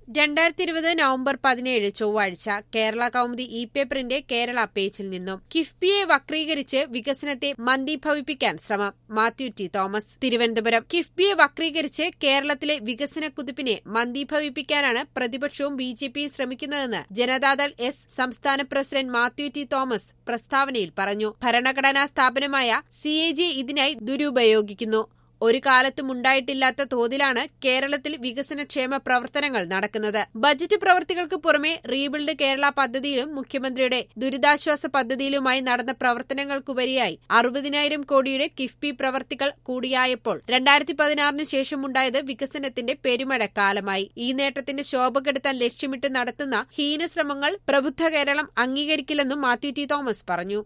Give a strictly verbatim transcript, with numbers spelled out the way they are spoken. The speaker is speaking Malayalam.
രണ്ടായിരത്തി ഇരുപത് നവംബർ പതിനേഴ് ചൊവ്വാഴ്ച കേരള കൗമുദി ഇ പേപ്പറിന്റെ കേരള പേജിൽ നിന്നും കിഫ്ബിയെ വക്രീകരിച്ച് വികസനത്തെ മന്ദീഭവിപ്പിക്കാൻ ശ്രമം മാത്യു ടി തോമസ് തിരുവനന്തപുരം കിഫ്ബിയെ വക്രീകരിച്ച് കേരളത്തിലെ വികസന കുതിപ്പിനെ മന്ദീഭവിപ്പിക്കാനാണ് പ്രതിപക്ഷവും ബി ജെ പിയും ശ്രമിക്കുന്നതെന്ന് ജനതാദൾ എസ് സംസ്ഥാന പ്രസിഡന്റ് മാത്യു ടി തോമസ് പ്രസ്താവനയിൽ പറഞ്ഞു. ഭരണഘടനാ സ്ഥാപനമായ സി എ ജി ഇതിനായി ദുരുപയോഗിക്കുന്നു. ഒരു കാലത്തും ഉണ്ടായിട്ടില്ലാത്ത തോതിലാണ് കേരളത്തിൽ വികസനക്ഷേമ പ്രവർത്തനങ്ങൾ നടക്കുന്നത്. ബജറ്റ് പ്രവൃത്തികൾക്ക് പുറമെ റീബിൽഡ് കേരള പദ്ധതിയിലും മുഖ്യമന്ത്രിയുടെ ദുരിതാശ്വാസ പദ്ധതിയിലുമായി നടന്ന പ്രവർത്തനങ്ങൾക്കുപരിയായി അറുപതിനായിരം കോടിയുടെ കിഫ്ബി പ്രവർത്തികൾ കൂടിയായപ്പോൾ രണ്ടായിരത്തി പതിനാറിന് ശേഷമുണ്ടായത് വികസനത്തിന്റെ പെരുമഴക്കാലമായി. ഈ നേട്ടത്തിന്റെ ശോഭ കെടുത്താൻ ലക്ഷ്യമിട്ട് നടത്തുന്ന ഹീനശ്രമങ്ങൾ പ്രബുദ്ധ കേരളം അംഗീകരിക്കില്ലെന്നും മാത്യു ടി തോമസ് പറഞ്ഞു.